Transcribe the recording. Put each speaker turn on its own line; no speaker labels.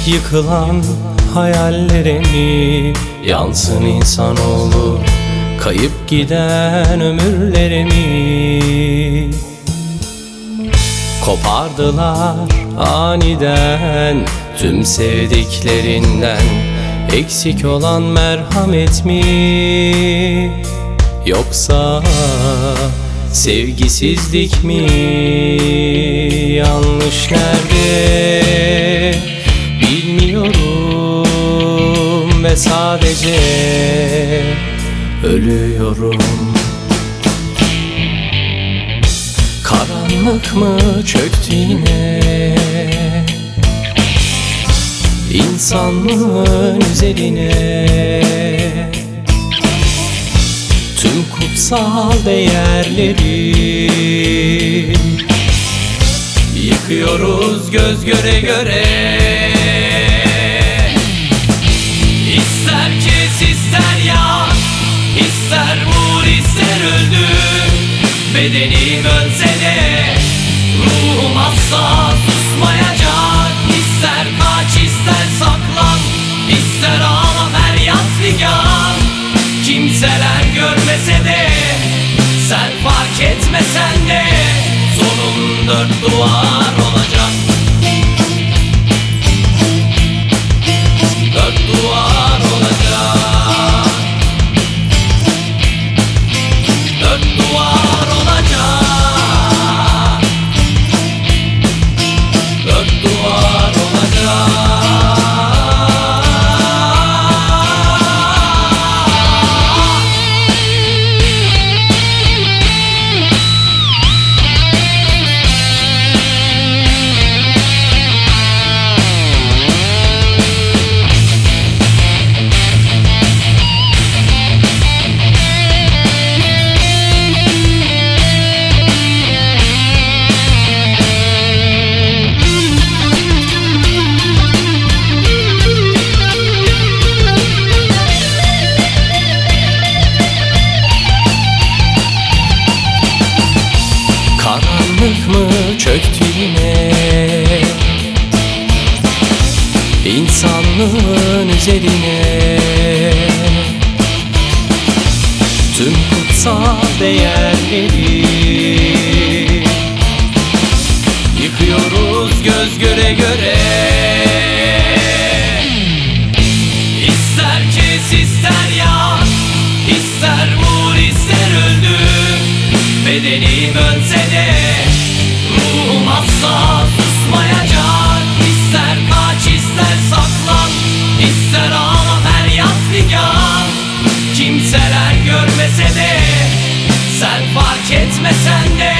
Yıkılan hayallerimi yansın insanoğlu, kayıp giden ömürlerimi. Kopardılar aniden tüm sevdiklerinden. Eksik olan merhamet mi, yoksa sevgisizlik mi? Yanlış nerede bilmiyorum ve sadece ölüyorum. Karanlık mı çöktü yine İnsanlığın üzerine? Tüm kutsal değerleri yıkıyoruz göz göre göre. İster kes ister yak, ister vur ister öldür. Bedenim ölse de ruhum asla susmayacak. İster kaç ister saklan, ister ağla feryat figan. Kimseler görmese de, sen fark etmesen de, sonun dört duvar olacak. Dört duvar olacak. Dört duvar olacak. Dört duvar olacak. Karanlık mı çöktü yine İnsanlığın üzerine? Tüm kutsal değerleri yıkıyoruz göz göre göre. İster kes ister yak, ister vur ister öldür. Bedenim ölse de ruhum asla susmayacak. İster kaç ister saklan, ister ağla feryat figan. Kimseler görmese de, sen fark etmesen de,